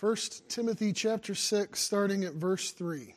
1 Timothy chapter 6, starting at verse 3.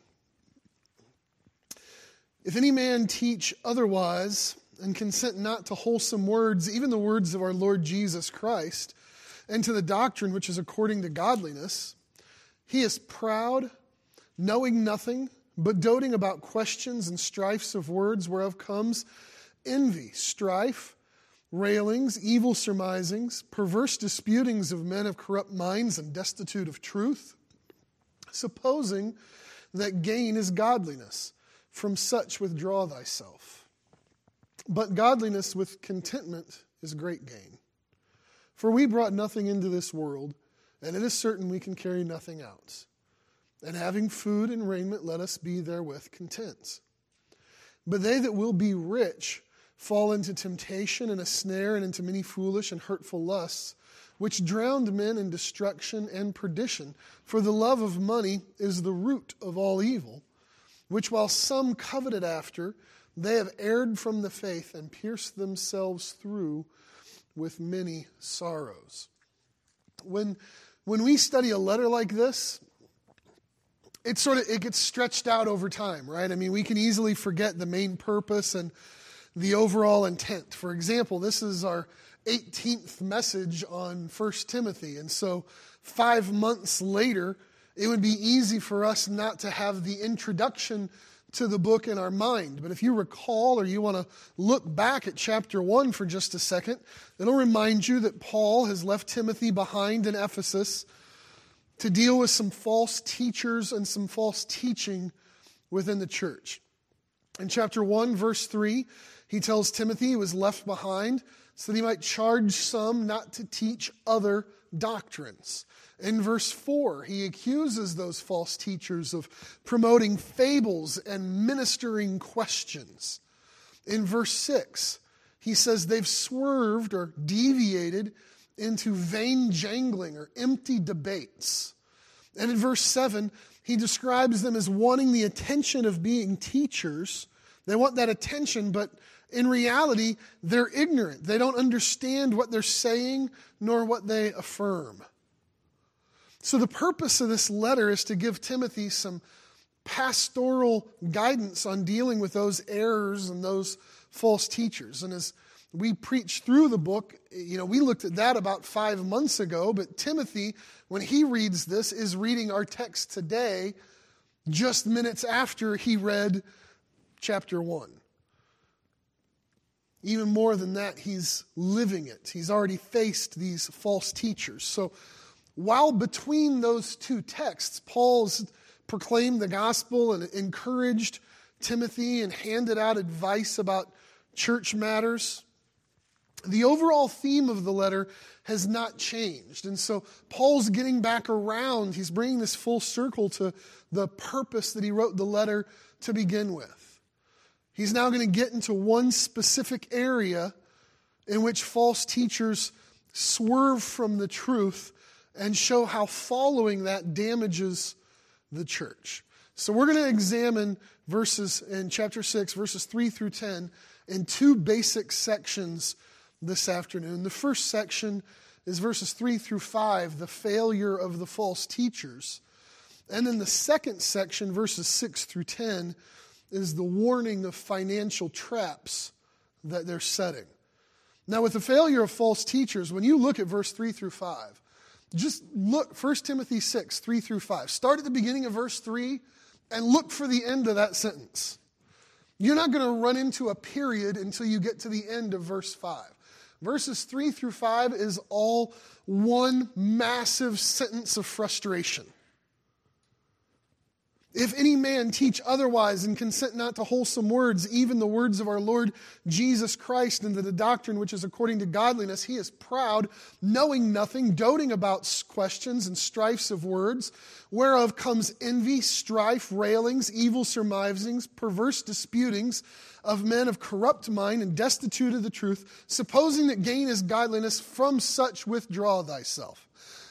If any man teach otherwise and consent not to wholesome words, even the words of our Lord Jesus Christ, and to the doctrine which is according to godliness, he is proud, knowing nothing, but doting about questions and strifes of words, whereof comes envy, strife, railings, evil surmisings, perverse disputings of men of corrupt minds and destitute of truth, supposing that gain is godliness. From such withdraw thyself. But godliness with contentment is great gain. For we brought nothing into this world, and it is certain we can carry nothing out. And having food and raiment, let us be therewith content. But they that will be rich fall into temptation and a snare and into many foolish and hurtful lusts, which drown men in destruction and perdition. For the love of money is the root of all evil, which while some coveted after, they have erred from the faith and pierced themselves through with many sorrows. When we study a letter like this, it gets stretched out over time, right? I mean, we can easily forget the main purpose and the overall intent. For example, this is our 18th message on 1 Timothy. And so 5 months later, it would be easy for us not to have the introduction to the book in our mind. But if you recall, or you want to look back at chapter 1 for just a second, it'll remind you that Paul has left Timothy behind in Ephesus to deal with some false teachers and some false teaching within the church. In chapter 1, verse 3, he tells Timothy he was left behind so that he might charge some not to teach other doctrines. In verse 4, he accuses those false teachers of promoting fables and ministering questions. In verse 6, he says they've swerved or deviated into vain jangling or empty debates. And in verse 7, he describes them as wanting the attention of being teachers. They want that attention, but in reality, they're ignorant. They don't understand what they're saying nor what they affirm. So the purpose of this letter is to give Timothy some pastoral guidance on dealing with those errors and those false teachers. And as we preach through the book, we looked at that about 5 months ago, but Timothy, when he reads this, is reading our text today just minutes after he read chapter 1. Even more than that, he's living it. He's already faced these false teachers. So while between those two texts, Paul's proclaimed the gospel and encouraged Timothy and handed out advice about church matters, the overall theme of the letter has not changed. And so Paul's getting back around. He's bringing this full circle to the purpose that he wrote the letter to begin with. He's now going to get into one specific area in which false teachers swerve from the truth and show how following that damages the church. So we're going to examine verses in chapter 6, verses 3 through 10, in two basic sections this afternoon. The first section is verses 3 through 5, the failure of the false teachers. And then the second section, verses 6 through 10, is the warning of financial traps that they're setting. Now, with the failure of false teachers, when you look at verse 3 through 5, just look, 1 Timothy 6, 3 through 5. Start at the beginning of verse 3 and look for the end of that sentence. You're not going to run into a period until you get to the end of verse 5. Verses 3 through 5 is all one massive sentence of frustration. If any man teach otherwise and consent not to wholesome words, even the words of our Lord Jesus Christ, and to the doctrine which is according to godliness, he is proud, knowing nothing, doting about questions and strifes of words, whereof comes envy, strife, railings, evil surmisings, perverse disputings of men of corrupt mind and destitute of the truth, supposing that gain is godliness, from such withdraw thyself.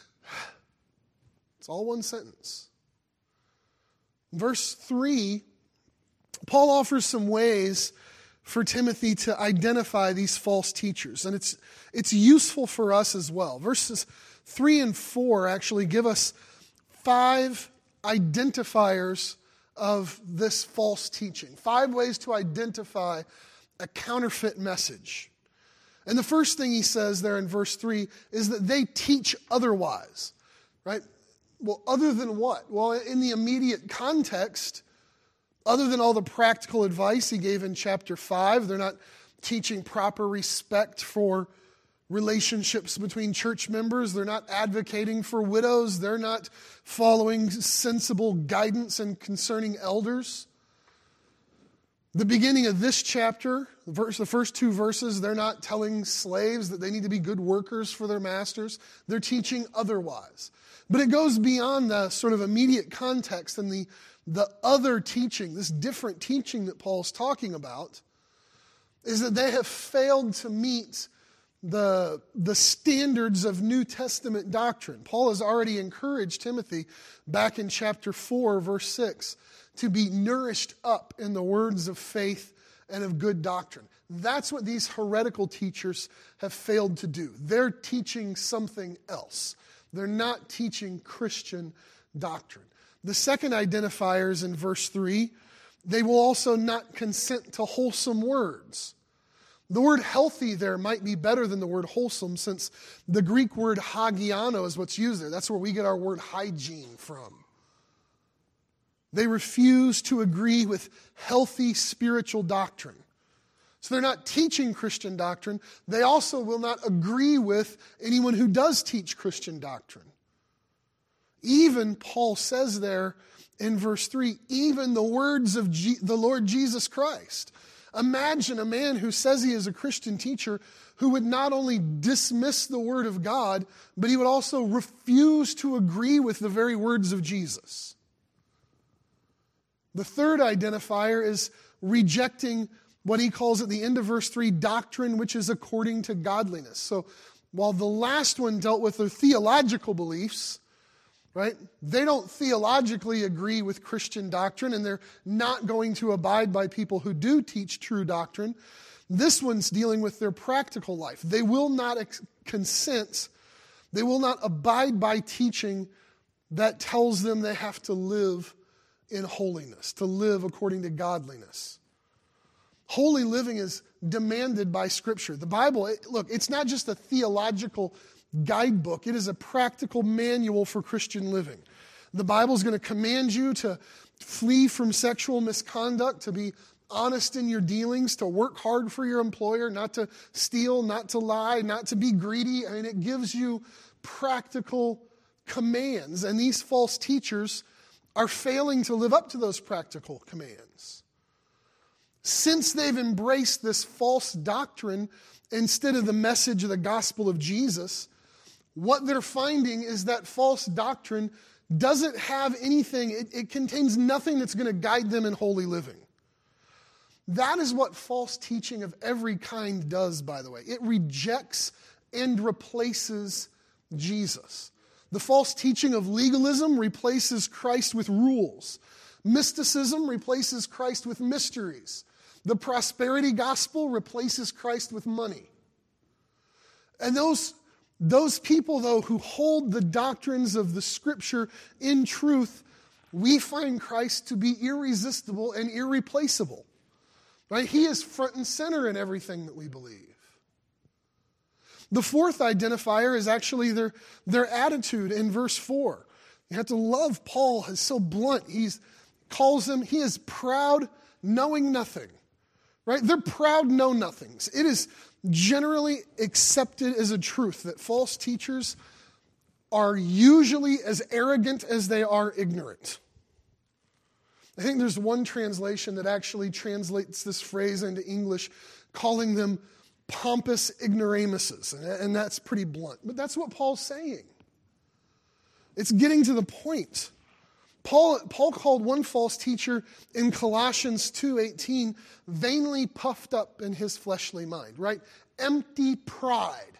It's all one sentence. Verse 3, Paul offers some ways for Timothy to identify these false teachers, and it's useful for us as well. Verses 3 and 4 actually give us 5 identifiers of this false teaching. 5 ways to identify a counterfeit message. And the first thing he says there in verse 3 is that they teach otherwise, right? Well, other than what? Well, in the immediate context, other than all the practical advice he gave in chapter 5, they're not teaching proper respect for relationships between church members. They're not advocating for widows. They're not following sensible guidance and concerning elders. The beginning of this chapter, the first 2 verses, they're not telling slaves that they need to be good workers for their masters. They're teaching otherwise. But it goes beyond the sort of immediate context and the other teaching, this different teaching that Paul's talking about, is that they have failed to meet the standards of New Testament doctrine. Paul has already encouraged Timothy back in chapter 4, verse 6, to be nourished up in the words of faith and of good doctrine. That's what these heretical teachers have failed to do. They're teaching something else. They're not teaching Christian doctrine. The second identifier is in verse 3. They will also not consent to wholesome words. The word healthy there might be better than the word wholesome, since the Greek word hagiano is what's used there. That's where we get our word hygiene from. They refuse to agree with healthy spiritual doctrine. So they're not teaching Christian doctrine. They also will not agree with anyone who does teach Christian doctrine. Even Paul says there in verse 3, even the words of the Lord Jesus Christ. Imagine a man who says he is a Christian teacher who would not only dismiss the word of God, but he would also refuse to agree with the very words of Jesus. The third identifier is rejecting what he calls at the end of verse 3, doctrine which is according to godliness. So while the last one dealt with their theological beliefs, right? They don't theologically agree with Christian doctrine, and they're not going to abide by people who do teach true doctrine. This one's dealing with their practical life. They will not consent. They will not abide by teaching that tells them they have to live in holiness, to live according to godliness. Holy living is demanded by Scripture. The Bible, look, it's not just a theological guidebook. It is a practical manual for Christian living. The Bible is going to command you to flee from sexual misconduct, to be honest in your dealings, to work hard for your employer, not to steal, not to lie, not to be greedy. I mean, it gives you practical commands, and these false teachers are failing to live up to those practical commands. Since they've embraced this false doctrine instead of the message of the gospel of Jesus, what they're finding is that false doctrine doesn't have anything, it contains nothing that's going to guide them in holy living. That is what false teaching of every kind does, by the way. It rejects and replaces Jesus. The false teaching of legalism replaces Christ with rules. Mysticism replaces Christ with mysteries. The prosperity gospel replaces Christ with money. And those people, though, who hold the doctrines of the Scripture in truth, we find Christ to be irresistible and irreplaceable. Right? He is front and center in everything that we believe. The fourth identifier is actually their attitude in verse 4. You have to love Paul. He's so blunt. He calls him, he is proud, knowing nothing. Right? They're proud know-nothings. It is generally accepted as a truth that false teachers are usually as arrogant as they are ignorant. I think there's one translation that actually translates this phrase into English, calling them pompous ignoramuses, and that's pretty blunt. But that's what Paul's saying. It's getting to the point. Paul called one false teacher in Colossians 2:18 vainly puffed up in his fleshly mind, right? Empty pride.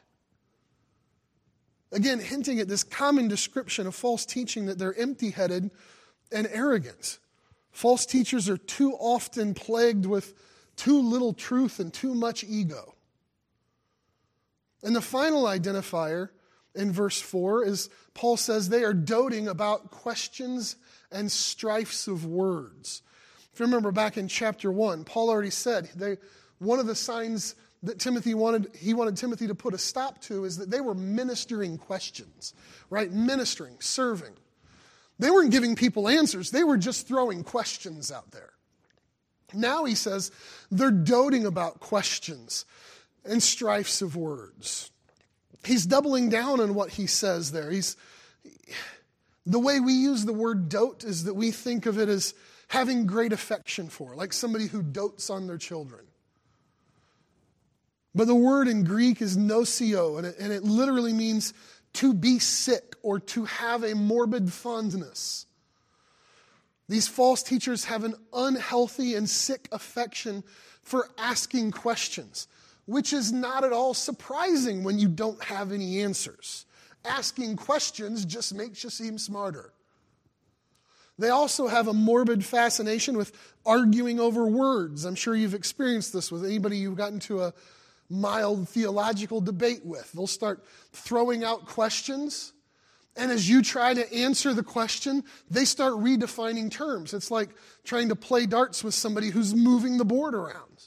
Again, hinting at this common description of false teaching that they're empty-headed and arrogant. False teachers are too often plagued with too little truth and too much ego. And the final identifier in verse 4 is Paul says they are doting about questions and strifes of words. If you remember back in chapter 1, Paul already said one of the signs that he wanted Timothy to put a stop to is that they were ministering questions, right? Ministering, serving. They weren't giving people answers. They were just throwing questions out there. Now he says they're doting about questions and strifes of words. He's doubling down on what he says there. The way we use the word dote is that we think of it as having great affection for, like somebody who dotes on their children. But the word in Greek is nosio, and it literally means to be sick or to have a morbid fondness. These false teachers have an unhealthy and sick affection for asking questions, which is not at all surprising when you don't have any answers. Asking questions just makes you seem smarter. They also have a morbid fascination with arguing over words. I'm sure you've experienced this with anybody you've gotten to a mild theological debate with. They'll start throwing out questions, and as you try to answer the question, they start redefining terms. It's like trying to play darts with somebody who's moving the board around.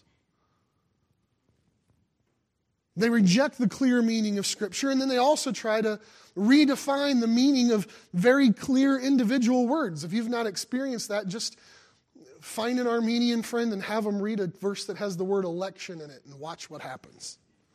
They reject the clear meaning of Scripture, and then they also try to redefine the meaning of very clear individual words. If you've not experienced that, just find an Armenian friend and have them read a verse that has the word election in it and watch what happens.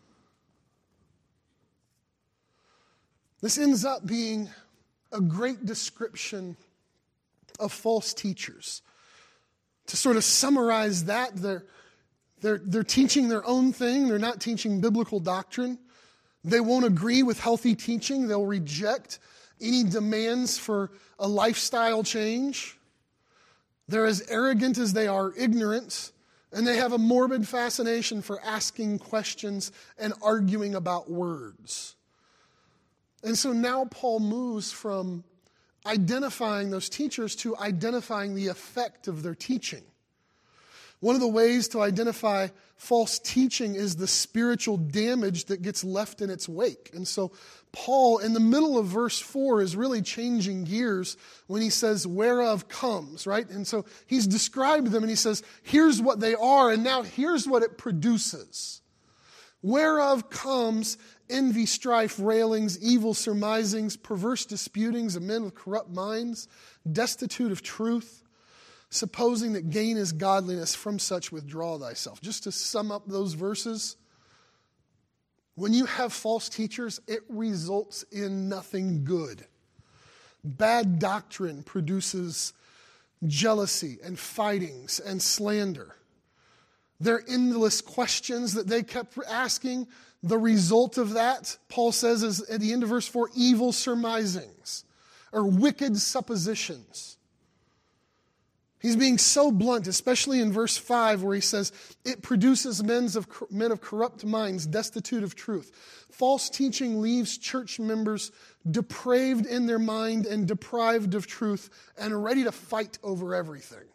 This ends up being a great description of false teachers. To sort of summarize that, they're teaching their own thing. They're not teaching biblical doctrine. They won't agree with healthy teaching. They'll reject any demands for a lifestyle change. They're as arrogant as they are ignorant, and they have a morbid fascination for asking questions and arguing about words. And so now Paul moves from identifying those teachers to identifying the effect of their teaching. One of the ways to identify false teaching is the spiritual damage that gets left in its wake. And so Paul, in the middle of verse 4, is really changing gears when he says, whereof comes, right? And so he's described them and he says, here's what they are, and now here's what it produces. Whereof comes envy, strife, railings, evil surmisings, perverse disputings of men with corrupt minds, destitute of truth, supposing that gain is godliness, from such withdraw thyself. Just to sum up those verses, when you have false teachers, it results in nothing good. Bad doctrine produces jealousy and fightings and slander. Their endless questions that they kept asking, the result of that, Paul says, is at the end of verse 4, evil surmisings or wicked suppositions. He's being so blunt, especially in verse 5 where he says, it produces men of corrupt minds, destitute of truth. False teaching leaves church members depraved in their mind and deprived of truth and ready to fight over everything.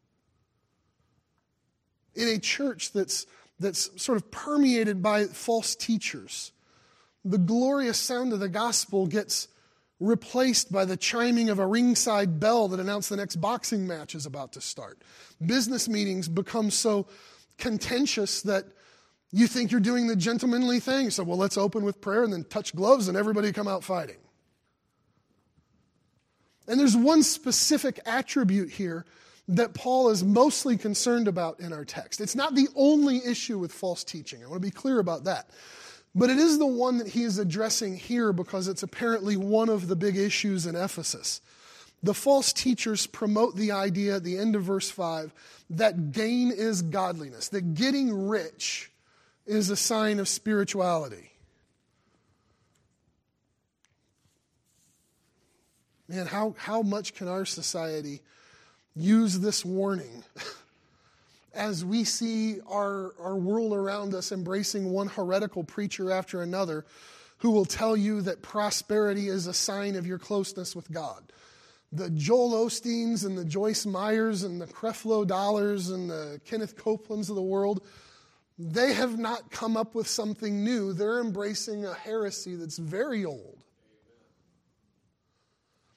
In a church that's sort of permeated by false teachers, the glorious sound of the gospel gets replaced by the chiming of a ringside bell that announced the next boxing match is about to start. Business meetings become so contentious that you think you're doing the gentlemanly thing. So, well, let's open with prayer and then touch gloves and everybody come out fighting. And there's one specific attribute here that Paul is mostly concerned about in our text. It's not the only issue with false teaching. I want to be clear about that. But it is the one that he is addressing here because it's apparently one of the big issues in Ephesus. The false teachers promote the idea at the end of verse 5 that gain is godliness, that getting rich is a sign of spirituality. Man, how much can our society use this warning as we see our world around us embracing one heretical preacher after another who will tell you that prosperity is a sign of your closeness with God. The Joel Osteens and the Joyce Meyers and the Creflo Dollars and the Kenneth Copelands of the world, they have not come up with something new. They're embracing a heresy that's very old.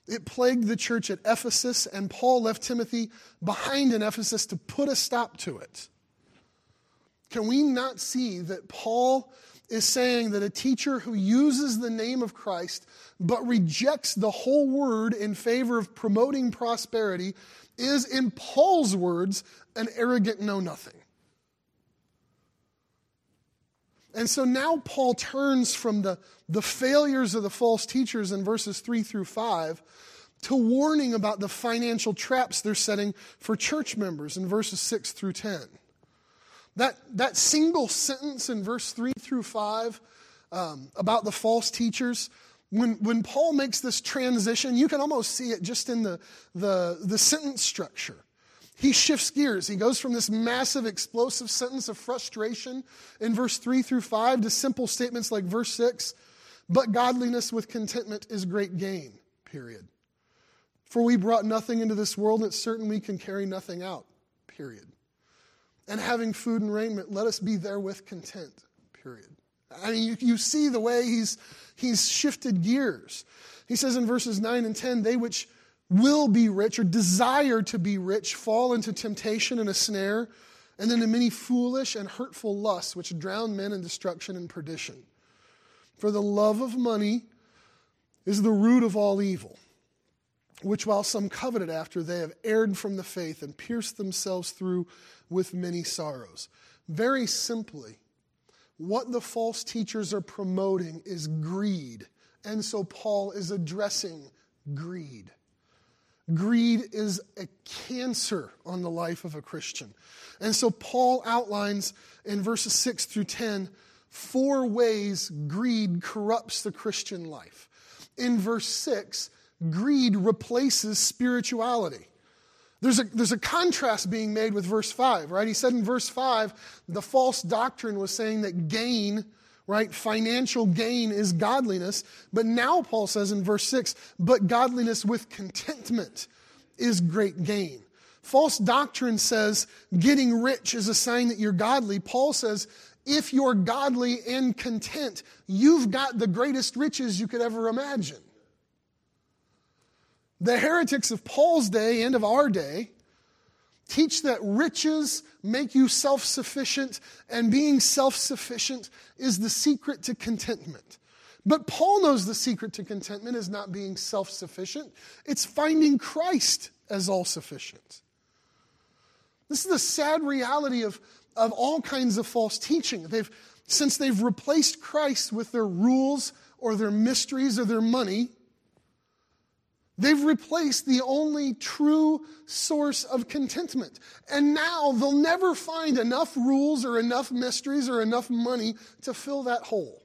It plagued the church at Ephesus, and Paul left Timothy behind in Ephesus to put a stop to it. Can we not see that Paul is saying that a teacher who uses the name of Christ but rejects the whole word in favor of promoting prosperity is, in Paul's words, an arrogant know-nothing? And so now Paul turns from the failures of the false teachers in verses 3 through 5 to warning about the financial traps they're setting for church members in verses 6 through 10. That single sentence in verse 3 through 5 about the false teachers, when Paul makes this transition, you can almost see it just in the sentence structure. He shifts gears. He goes from this massive, explosive sentence of frustration in verse 3 through 5 to simple statements like verse 6, but godliness with contentment is great gain, period. For we brought nothing into this world, and it's certain we can carry nothing out, period. And having food and raiment, let us be therewith content, period. I mean, you see the way he's shifted gears. He says in verses 9 and 10, they which will be rich or desire to be rich fall into temptation and a snare, and then into many foolish and hurtful lusts which drown men in destruction and perdition. For the love of money is the root of all evil, which while some coveted after, they have erred from the faith and pierced themselves through with many sorrows. Very simply, what the false teachers are promoting is greed. And so Paul is addressing greed. Greed is a cancer on the life of a Christian. And so Paul outlines in verses 6 through 10 4 ways greed corrupts the Christian life. In verse 6, greed replaces spirituality. There's a contrast being made with verse 5, right? He said in verse 5, the false doctrine was saying that gain, right, financial gain is godliness. But now Paul says in verse 6, but godliness with contentment is great gain. False doctrine says getting rich is a sign that you're godly. Paul says if you're godly and content, you've got the greatest riches you could ever imagine. The heretics of Paul's day and of our day teach that riches make you self-sufficient, and being self-sufficient is the secret to contentment. But Paul knows the secret to contentment is not being self-sufficient. It's finding Christ as all-sufficient. This is the sad reality of all kinds of false teaching. Since they've replaced Christ with their rules or their mysteries or their money, they've replaced the only true source of contentment. And now they'll never find enough rules or enough mysteries or enough money to fill that hole.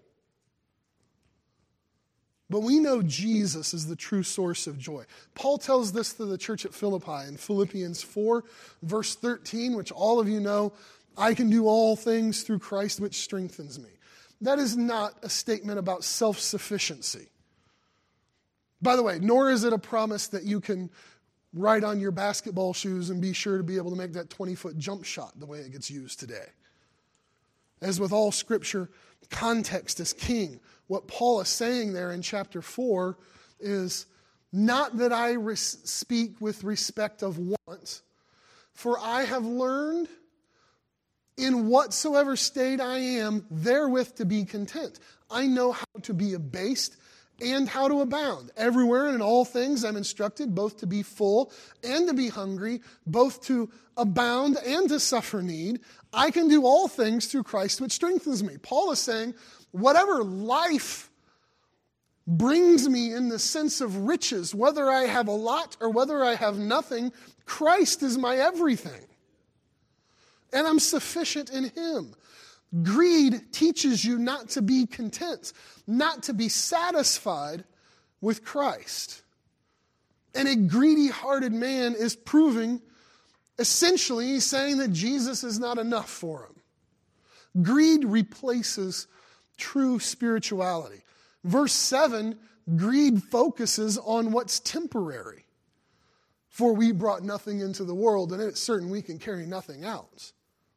But we know Jesus is the true source of joy. Paul tells this to the church at Philippi in Philippians 4, verse 13, which all of you know, I can do all things through Christ which strengthens me. That is not a statement about self-sufficiency. By the way, nor is it a promise that you can ride on your basketball shoes and be sure to be able to make that 20-foot jump shot the way it gets used today. As with all Scripture, context is king. What Paul is saying there in chapter 4 is not that I speak with respect of want, for I have learned in whatsoever state I am, therewith to be content. I know how to be abased and how to abound. Everywhere and in all things I'm instructed both to be full and to be hungry, both to abound and to suffer need. I can do all things through Christ which strengthens me. Paul is saying, whatever life brings me in the sense of riches, whether I have a lot or whether I have nothing, Christ is my everything. And I'm sufficient in Him. Greed teaches you not to be content, not to be satisfied with Christ. And a greedy-hearted man is proving, essentially, he's saying that Jesus is not enough for him. Greed replaces true spirituality. Verse 7, greed focuses on what's temporary. For we brought nothing into the world, and it's certain we can carry nothing out.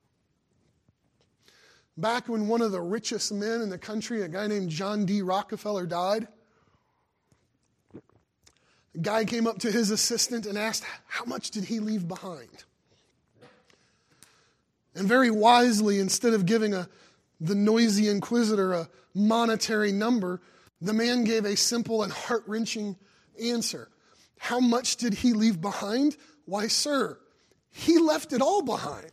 Back when one of the richest men in the country, a guy named John D. Rockefeller, died, A guy came up to his assistant and asked, how much did he leave behind? And very wisely, instead of giving the noisy inquisitor a monetary number, the man gave a simple and heart-wrenching answer. How much did he leave behind? Why, sir, he left it all behind.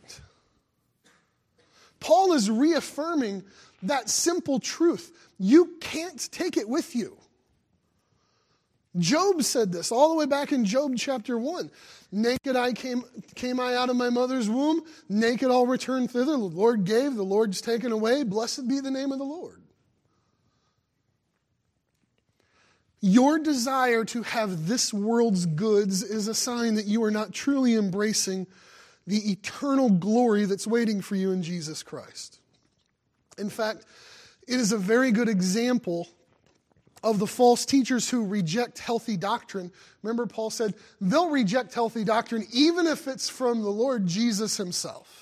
Paul is reaffirming that simple truth. You can't take it with you. Job said this all the way back in Job chapter 1. Naked I came I out of my mother's womb. Naked I'll return thither. The Lord gave, the Lord's taken away. Blessed be the name of the Lord. Your desire to have this world's goods is a sign that you are not truly embracing the eternal glory that's waiting for you in Jesus Christ. In fact, it is a very good example of the false teachers who reject healthy doctrine. Remember, Paul said they'll reject healthy doctrine even if it's from the Lord Jesus himself.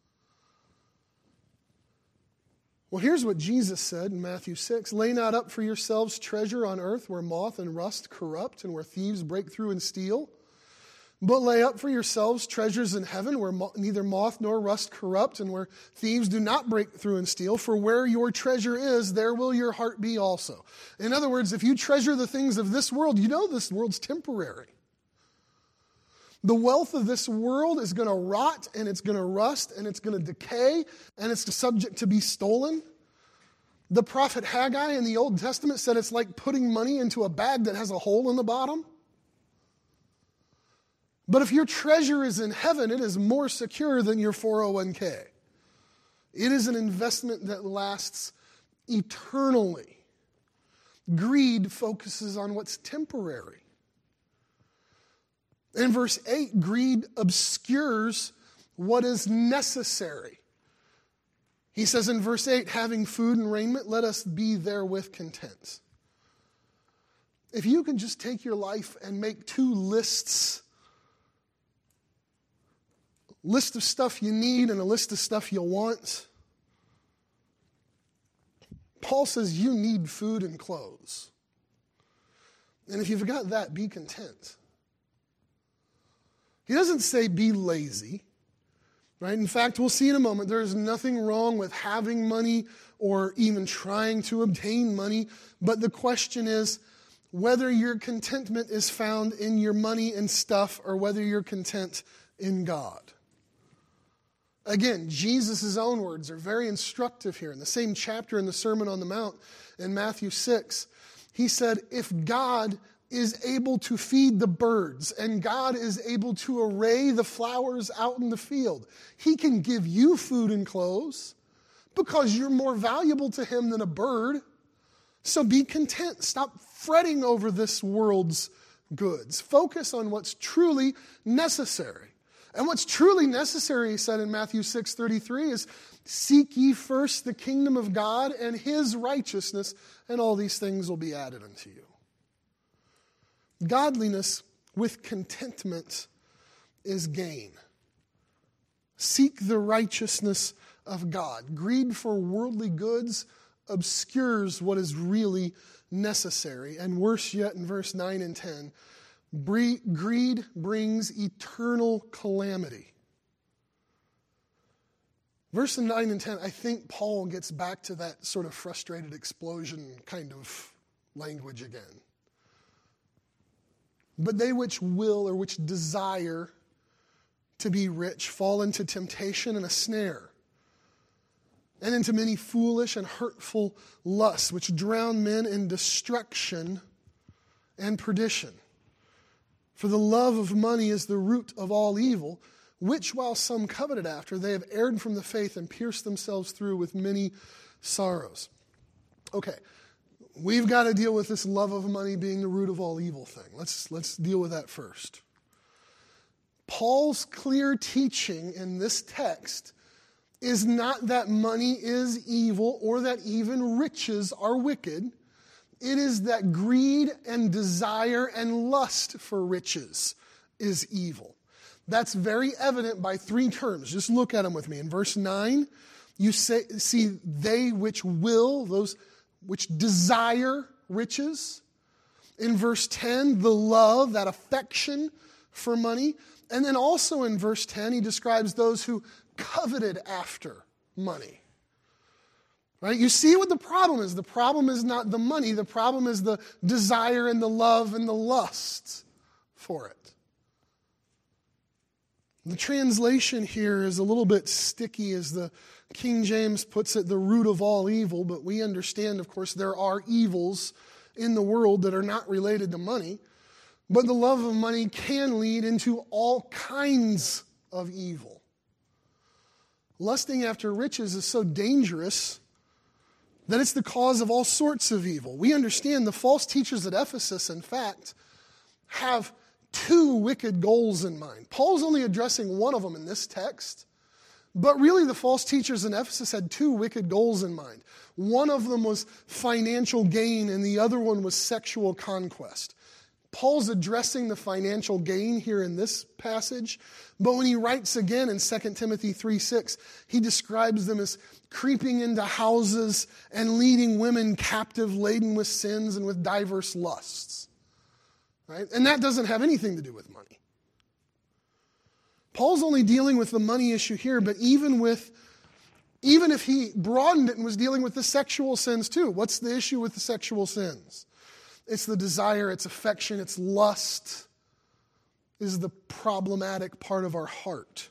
Well, here's what Jesus said in Matthew 6. Lay not up for yourselves treasure on earth where moth and rust corrupt and where thieves break through and steal. But lay up for yourselves treasures in heaven where neither moth nor rust corrupt and where thieves do not break through and steal. For where your treasure is, there will your heart be also. In other words, if you treasure the things of this world, you know this world's temporary. The wealth of this world is going to rot and it's going to rust and it's going to decay and it's subject to be stolen. The prophet Haggai in the Old Testament said it's like putting money into a bag that has a hole in the bottom. But if your treasure is in heaven, it is more secure than your 401k. It is an investment that lasts eternally. Greed focuses on what's temporary. In verse 8, greed obscures what is necessary. He says in verse 8, having food and raiment, let us be therewith content. If you can just take your life and make two lists, list of stuff you need and a list of stuff you want. Paul says you need food and clothes. And if you've got that, be content. He doesn't say be lazy, right? In fact, we'll see in a moment, there is nothing wrong with having money or even trying to obtain money. But the question is whether your contentment is found in your money and stuff or whether you're content in God. Again, Jesus' own words are very instructive here. In the same chapter in the Sermon on the Mount in Matthew 6, he said, if God is able to feed the birds and God is able to array the flowers out in the field, he can give you food and clothes because you're more valuable to him than a bird. So be content. Stop fretting over this world's goods. Focus on what's truly necessary. And what's truly necessary, he said in Matthew 6:33, is seek ye first the kingdom of God and his righteousness, and all these things will be added unto you. Godliness with contentment is gain. Seek the righteousness of God. Greed for worldly goods obscures what is really necessary. And worse yet, in verse 9 and 10, greed brings eternal calamity. Verse 9 and 10, I think Paul gets back to that sort of frustrated explosion kind of language again. But they which will or which desire to be rich fall into temptation and a snare, and into many foolish and hurtful lusts, which drown men in destruction and perdition. For the love of money is the root of all evil, which while some coveted after, they have erred from the faith and pierced themselves through with many sorrows. Okay, we've got to deal with this love of money being the root of all evil thing. Let's deal with that first. Paul's clear teaching in this text is not that money is evil or that even riches are wicked. It is that greed and desire and lust for riches is evil. That's very evident by three terms. Just look at them with me. In verse 9, you see they which will, those which desire riches. In verse 10, the love, that affection for money. And then also in verse 10, he describes those who coveted after money. Right? You see what the problem is. The problem is not the money. The problem is the desire and the love and the lust for it. The translation here is a little bit sticky, as the King James puts it, the root of all evil, but we understand, of course, there are evils in the world that are not related to money, but the love of money can lead into all kinds of evil. Lusting after riches is so dangerous that it's the cause of all sorts of evil. We understand the false teachers at Ephesus, in fact, have two wicked goals in mind. Paul's only addressing one of them in this text, but really the false teachers in Ephesus had two wicked goals in mind. One of them was financial gain, and the other one was sexual conquest. Paul's addressing the financial gain here in this passage, but when he writes again in 2 Timothy 3:6, he describes them as creeping into houses and leading women captive, laden with sins and with diverse lusts. Right? And that doesn't have anything to do with money. Paul's only dealing with the money issue here, but even if he broadened it and was dealing with the sexual sins too, what's the issue with the sexual sins? It's the desire, it's affection, it's lust is the problematic part of our heart.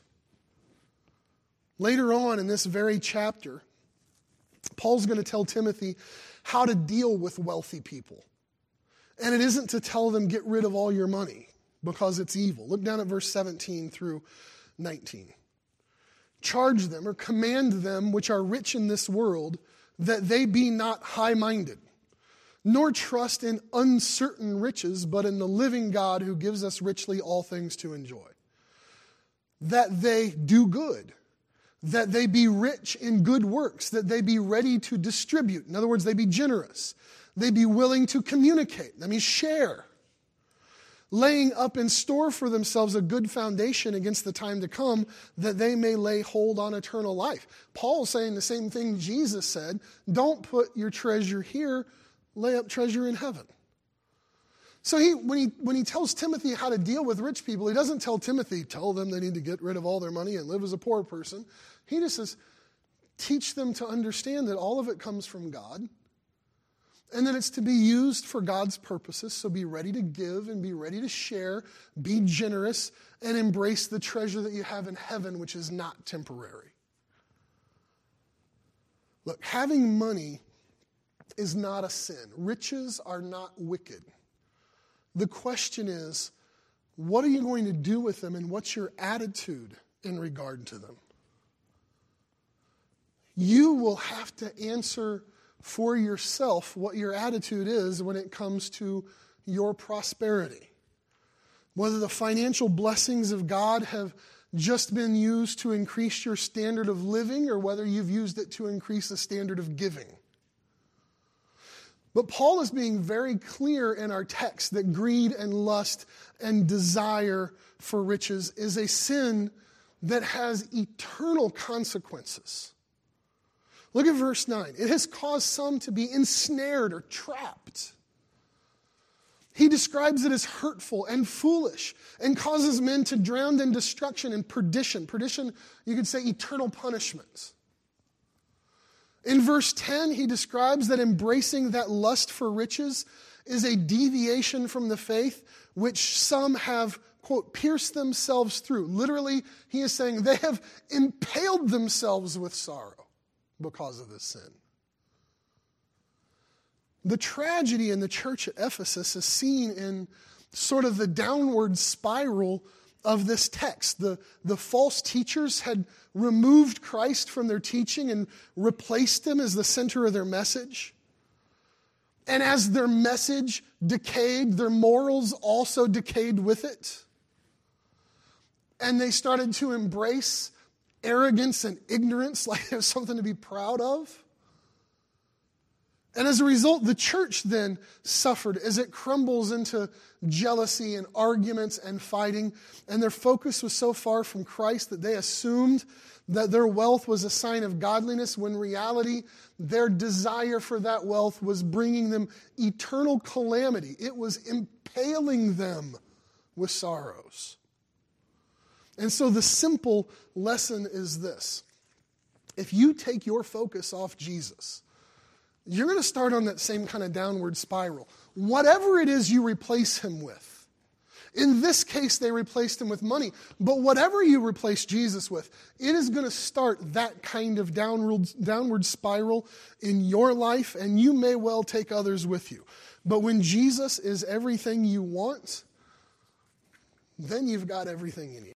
Later on in this very chapter, Paul's going to tell Timothy how to deal with wealthy people. And it isn't to tell them, get rid of all your money, because it's evil. Look down at verse 17 through 19. Charge them or command them which are rich in this world, that they be not high-minded, nor trust in uncertain riches, but in the living God who gives us richly all things to enjoy. That they do good, that they be rich in good works, that they be ready to distribute. In other words, they be generous. They be willing to communicate. That means share. Laying up in store for themselves a good foundation against the time to come, that they may lay hold on eternal life. Paul's saying the same thing Jesus said. Don't put your treasure here, lay up treasure in heaven. So when he tells Timothy how to deal with rich people, he doesn't tell Timothy, tell them they need to get rid of all their money and live as a poor person. He just says, teach them to understand that all of it comes from God, and that it's to be used for God's purposes. So be ready to give and be ready to share, be generous, and embrace the treasure that you have in heaven, which is not temporary. Look, having money is not a sin. Riches are not wicked. The question is, what are you going to do with them, and what's your attitude in regard to them? You will have to answer for yourself what your attitude is when it comes to your prosperity. Whether the financial blessings of God have just been used to increase your standard of living, or whether you've used it to increase the standard of giving. But Paul is being very clear in our text that greed and lust and desire for riches is a sin that has eternal consequences. Look at verse 9. It has caused some to be ensnared or trapped. He describes it as hurtful and foolish and causes men to drown in destruction and perdition. Perdition, you could say eternal punishment. In verse 10, he describes that embracing that lust for riches is a deviation from the faith, which some have, quote, pierced themselves through. Literally, he is saying they have impaled themselves with sorrow because of this sin. The tragedy in the church at Ephesus is seen in sort of the downward spiral of this text. The false teachers had removed Christ from their teaching and replaced him as the center of their message. And as their message decayed, their morals also decayed with it. And they started to embrace arrogance and ignorance like it was something to be proud of. And as a result, the church then suffered as it crumbles into jealousy and arguments and fighting. And their focus was so far from Christ that they assumed that their wealth was a sign of godliness, when in reality, their desire for that wealth was bringing them eternal calamity. It was impaling them with sorrows. And so the simple lesson is this. If you take your focus off Jesus, you're going to start on that same kind of downward spiral. Whatever it is you replace him with. In this case, they replaced him with money. But whatever you replace Jesus with, it is going to start that kind of downward spiral in your life, and you may well take others with you. But when Jesus is everything you want, then you've got everything you need.